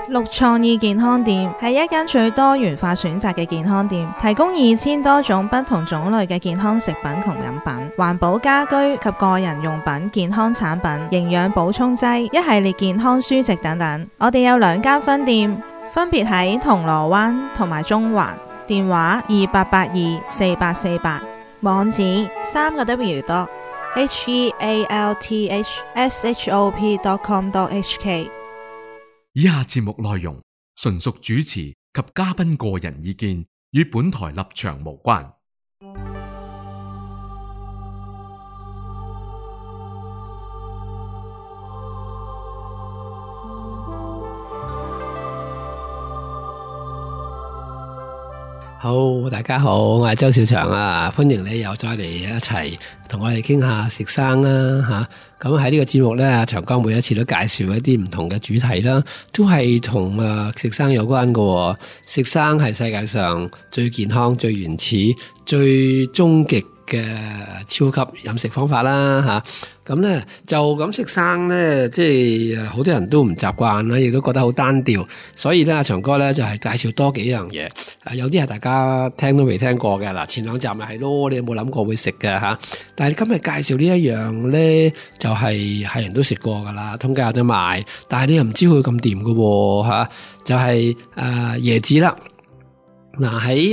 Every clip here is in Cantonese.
綠創意健康店係一間最多元化選擇嘅健康店，提供2000多種不同種類嘅健康食品同飲品、環保家居及個人用品、健康產品、營養補充劑、一系列健康書籍等等。我哋有2間分店，分別喺銅鑼灣同埋中環，電話28824848，網址3個W.healthshop.com.hk。 以下節目內容純屬主持及嘉賓個人意見，與本台立場無關。 好，大家好，我係周小祥啊，歡迎你又再嚟一齊同我哋傾下食生啦吓。咁喺呢個節目咧，長江每一次都介紹一啲唔同嘅主題啦，都係同食生有關嘅。食生係世界上最健康、最原始、最終極嘅超級飲食方法啦吓。咁咧就咁食生咧，即係好多人都唔習慣啦，亦都覺得好單調，所以咧阿長哥咧就係介紹多幾樣嘢。有啲係大家聽都未聽過嘅，嗱前2集咪係咯，你有冇諗過會食嘅吓？但係今日介紹呢一樣咧，就係人都食過噶啦，通街有得賣，但係你又唔知佢咁掂嘅喎吓，就係椰子啦。嗱喺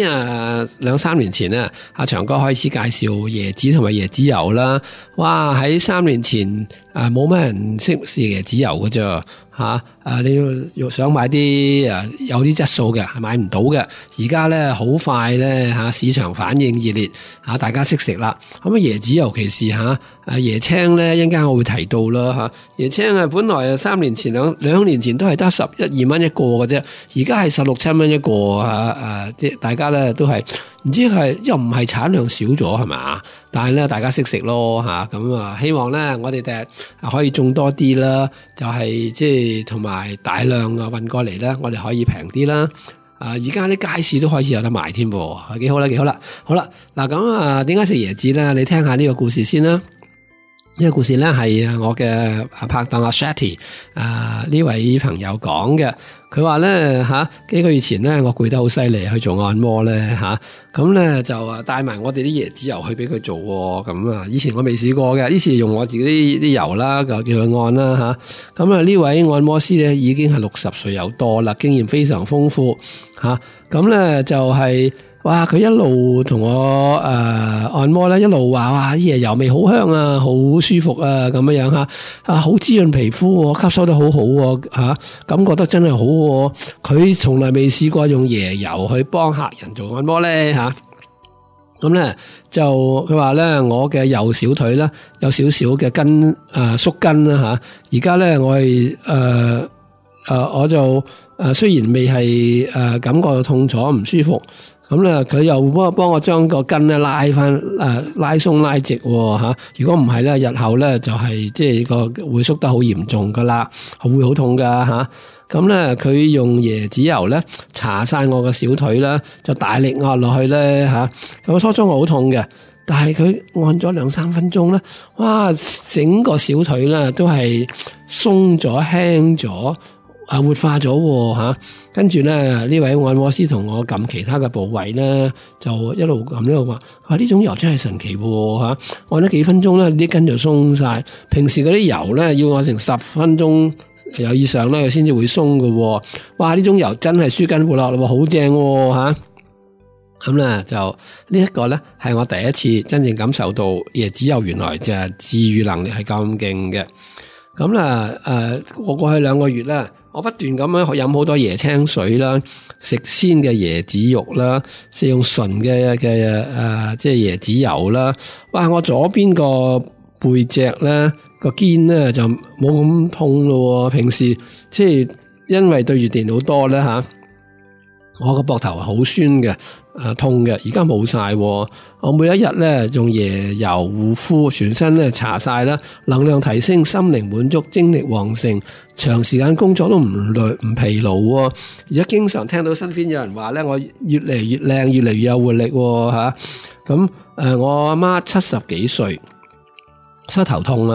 2-3年前咧，阿長哥開始介紹椰子同埋椰子油啦。哇！喺3年前冇乜人識食椰子油嘅啫吓。你要想買啲有啲質素嘅係買唔到嘅。而家咧好快咧市場反應熱烈大家識食啦。咁椰子尤其是椰青咧，一陣間我會提到啦椰青本來3年前兩年前都係得11-12蚊一個嘅啫，而家係16-17蚊一個大家咧都係唔知係又唔係產量少咗係嘛？但係咧大家識食咯咁希望咧我哋第日可以種多啲啦，就係即係同埋大量運過嚟咧，我哋可以平啲啦。而家啲街市都開始有得賣添噃，幾好啦，幾好啦。好啦，嗱咁點解食椰子咧？你聽下呢個故事先啦。呢個故事咧係我嘅拍檔阿 Shetty 呢位朋友講嘅。佢話咧幾個月前咧我攰得好犀利去做按摩咧咁咧就帶埋我哋啲椰子油去俾佢做咁以前我未試過嘅，呢次用我自己啲油啦，就叫佢按啦咁呢位按摩師咧已經係60歲有多啦，經驗非常豐富咁咧就係哇！佢一路同我按摩咧，一路話哇啲椰油味好香啊，好舒服啊，咁樣好滋潤皮膚，吸收得好好感覺得真係好。佢從來未試過用椰油去幫客人做按摩咧咁咧就佢話咧，我嘅右小腿咧有少少嘅縮筋啦而家咧我係我就雖然未係感覺到痛楚唔舒服。咁咧，佢又幫我將個筋咧拉翻拉鬆拉直如果唔係咧，日後咧就係即係個會縮得好嚴重噶啦，會好痛噶咁咧，佢用椰子油咧搽晒我個小腿啦，就大力按落去咧咁初初我好痛嘅，但係佢按咗2-3分鐘咧，哇！整個小腿咧都係鬆咗、輕咗。活化咗跟住咧呢位按摩師同我撳其他嘅部位咧，就一路撳一路話呢種油真係神奇按咗幾分鐘咧，啲筋就鬆晒。平時嗰啲油咧要按成10分鐘有以上咧，先至會鬆喎。哇！呢種油真係舒筋活絡咯，好正咁咧就呢一個咧係我第一次真正感受到椰子油原來就係治癒能力係咁勁嘅。咁啦我過去2個月咧，我不斷咁樣飲好多椰青水啦，食鮮嘅椰子肉啦，食用純嘅即係椰子油啦。哇！我左邊個背脊咧個肩咧就冇咁痛咯。平時即係因為對住電腦多咧我個膊頭係好酸嘅。痛嘅，而家冇晒。我每一日咧用椰油護膚，全身咧搽晒啦，能量提升，心靈滿足，精力旺盛，長時間工作都唔疲勞。而家經常聽到身邊有人話咧，我越嚟越靚，越嚟越有活力咁我阿媽70幾歲，膝頭痛啊。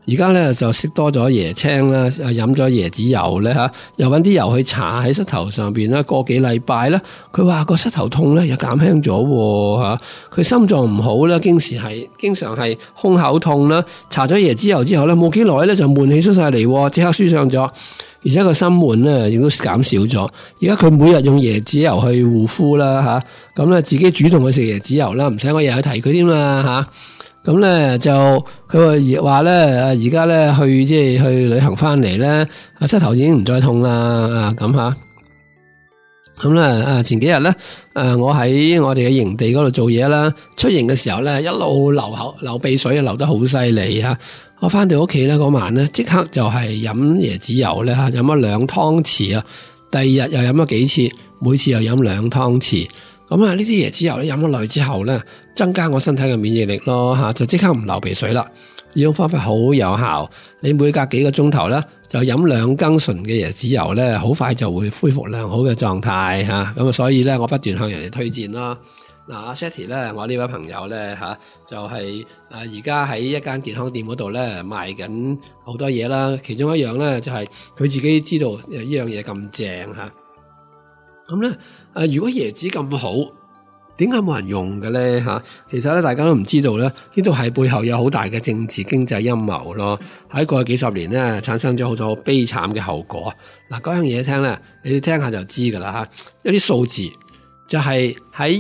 而家咧就識多咗椰青啦，飲咗椰子油咧嚇，又揾啲油去搽喺膝頭上邊啦，個幾禮拜啦，佢話個膝頭痛咧又減輕咗嚇，佢心臟唔好啦，經常係胸口痛啦，搽咗椰子油之後咧冇幾耐咧就悶氣出晒嚟，即刻舒暢咗，而且個心悶咧亦都減少咗。而家佢每日用椰子油去護膚啦嚇，咁咧自己主動去食椰子油啦，唔使我日日提佢添啦嚇。咁咧就佢話咧，而家咧去旅行翻嚟咧，膝頭已經唔再痛啦，咁吓。咁咧前幾日咧，我喺我哋嘅營地嗰度做嘢啦，出營嘅時候咧，一路流鼻水，流得好犀利吓。我翻到屋企咧嗰晚咧，即刻就係飲椰子油咧吓，飲咗2湯匙啊。第二日又飲咗幾次，每次又飲2湯匙。咁啊，呢啲椰子油咧飲咗耐之後咧，增加我身體嘅免疫力咯吓，就即刻唔流鼻水啦。呢種方法好有效，你每隔幾個鐘頭咧就飲2羹純嘅椰子油咧，好快就會恢復良好嘅狀態吓。咁啊，所以咧我不斷向人哋推薦啦。嗱，阿 Shetty 咧，我呢位朋友咧吓，就係而家喺一間健康店嗰度咧賣緊好多嘢啦。其中一樣咧就係佢自己知道呢樣嘢咁正吓。咁咧，如果椰子咁好，點解冇人用嘅咧？吓，其實咧，大家都唔知道咧，呢度係背後有好大嘅政治經濟陰謀咯。喺過去幾十年咧，產生咗好多悲慘嘅後果。嗱，嗰樣嘢聽咧，你哋聽下就知噶啦吓。有啲數字就係喺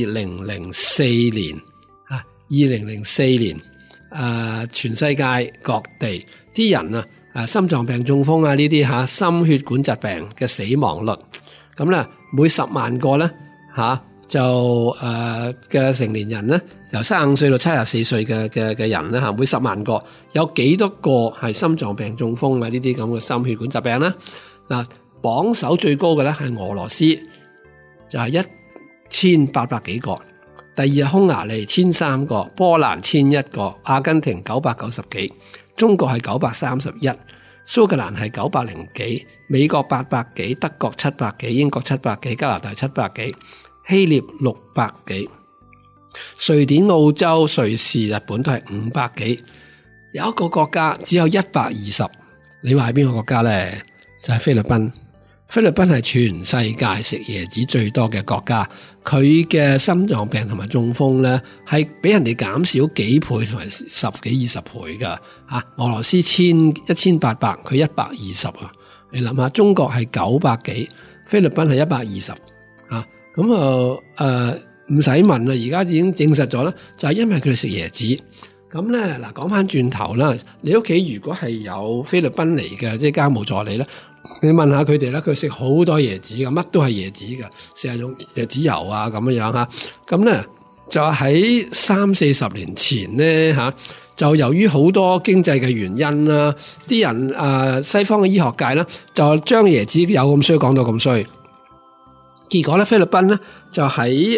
2004年，2004年，全世界各地啲人心臟病、中風啊呢啲吓，心血管疾病嘅死亡率。咁咧，每10萬個咧就嘅成年人咧，由35歲到74歲嘅人咧每10萬個有幾多個係心臟病、中風啊呢啲咁嘅心血管疾病咧？嗱，榜首最高嘅咧係俄羅斯，就係1800幾個，第二係匈牙利1300個，波蘭1100個，阿根廷990幾，中國係931。蘇格蘭係900幾，美國800幾，德國700幾，英國700幾，加拿大700幾，希臘600幾，瑞典、澳洲、瑞士、日本都係500幾，有一個國家只有120，你話係邊個國家咧？就係菲律賓。菲律賓係全世界食椰子最多嘅國家，佢嘅心臟病同埋中風咧係比人哋減少幾倍同埋10幾20倍噶吓。俄羅斯1800，佢120啊，你諗下，中國係900幾，菲律賓係120啊，咁唔使問啦，而家已經證實咗啦，就係因為佢哋食椰子。咁咧嗱，講翻轉頭啦，你屋企如果係有菲律賓嚟嘅即係家務助理咧，你問下佢哋咧，佢食好多椰子嘅，乜都係椰子嘅，成日用椰子油啊咁樣吓。咁咧就喺30-40年前咧就由於好多經濟嘅原因啦，啲人西方嘅醫學界咧就將椰子有咁衰講到咁衰，結果咧菲律賓咧就喺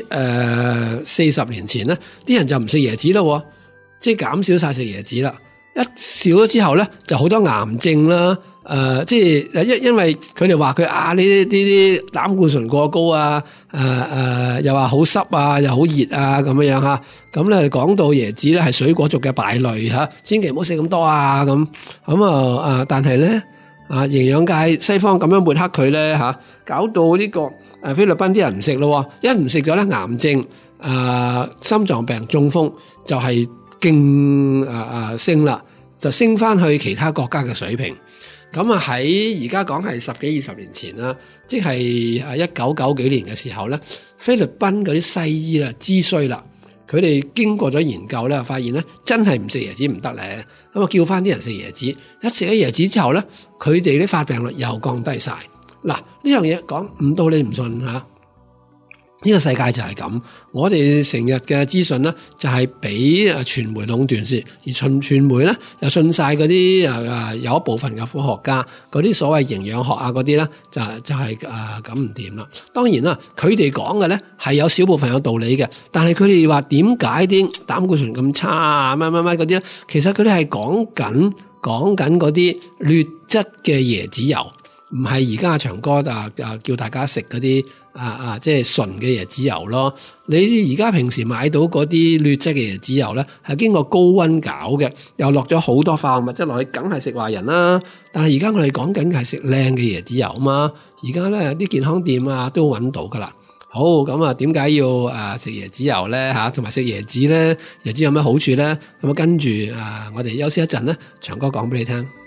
40年前咧，啲人就唔食椰子咯，即係減少晒食椰子啦。一少咗之後咧，就好多癌症啦。即係因為佢哋話佢呢啲膽固醇過高啊，又話好濕啊，又好熱啊咁樣吓。咁咧講到椰子咧係水果族嘅敗類吓，千祈唔好食咁多啊咁。咁但係咧營養界西方咁樣抹黑佢咧吓，搞到呢個菲律賓啲人唔食咯，一唔食咗咧癌症、心臟病、中風就係勁升啦，就升翻去其他國家嘅水平。咁喺而家講係10幾20年前啦，即係1990幾年嘅時候咧，菲律賓嗰啲西醫啦知衰啦，佢哋經過咗研究咧，發現咧真係唔食椰子唔得咧，咁啊叫翻啲人食椰子，一食咗椰子之後咧，佢哋啲發病率又降低晒。嗱，呢樣嘢講唔到你唔信吓。呢個世界就係咁，我哋成日嘅資訊咧就係俾傳媒壟斷先，而傳媒咧又信晒嗰啲有一部分嘅科學家嗰啲所謂營養學啊嗰啲咧就係咁唔掂啦。當然啦，佢哋講嘅咧係有少部分有道理嘅，但係佢哋話點解啲膽固醇咁差啊乜嗰啲咧？其實佢哋係講緊嗰啲劣質嘅椰子油，唔係而家長哥叫大家食嗰啲即係純嘅椰子油咯。你而家平時買到嗰啲劣質嘅椰子油咧，係經過高溫搞嘅，又落咗好多化學物質落去，梗係食壞人啦。但係而家我哋講緊嘅係食靚嘅椰子油啊嘛。而家咧啲健康店啊都揾到噶啦。好，咁啊，點解要食椰子油咧嚇？同埋食椰子咧，椰子有咩好處咧？咁啊，跟住我哋休息一陣咧，長哥講俾你聽。